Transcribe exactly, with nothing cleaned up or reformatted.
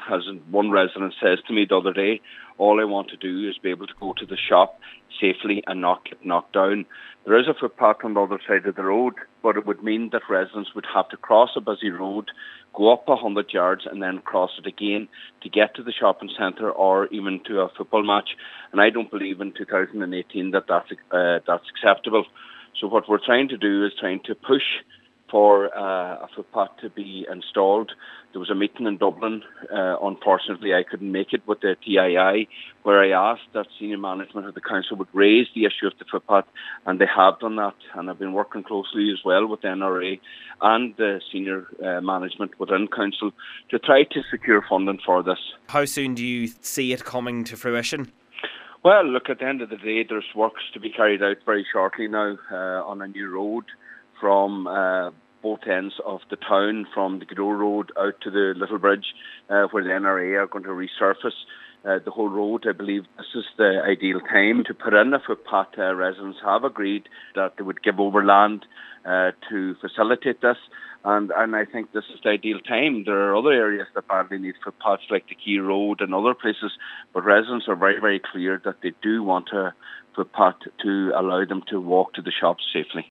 as one resident says to me the other day, all I want to do is be able to go to the shop safely and not get knocked down. There is a footpath on the other side of the road, but it would mean that residents would have to cross a busy road, go up one hundred yards and then cross it again to get to the shopping centre or even to a football match. And I don't believe in two thousand eighteen that that's, uh, that's acceptable. So what we're trying to do is trying to push for uh, a footpath to be installed. There was a meeting in Dublin. Uh, unfortunately, I couldn't make it with the T I I, where I asked that senior management of the council would raise the issue of the footpath, and they have done that. And I've been working closely as well with the N R A and the senior uh, management within council to try to secure funding for this. How soon do you see it coming to fruition? Well, look, at the end of the day, there's works to be carried out very shortly now uh, on a new road from uh, both ends of the town, from the Godot Road out to the Little Bridge, uh, where the N R A are going to resurface uh, the whole road. I believe this is the ideal time to put in a footpath. Uh, residents have agreed that they would give over land uh, to facilitate this, and, and I think this is the ideal time. There are other areas that badly need footpaths, like the Key Road and other places, but residents are very, very clear that they do want a footpath to allow them to walk to the shops safely.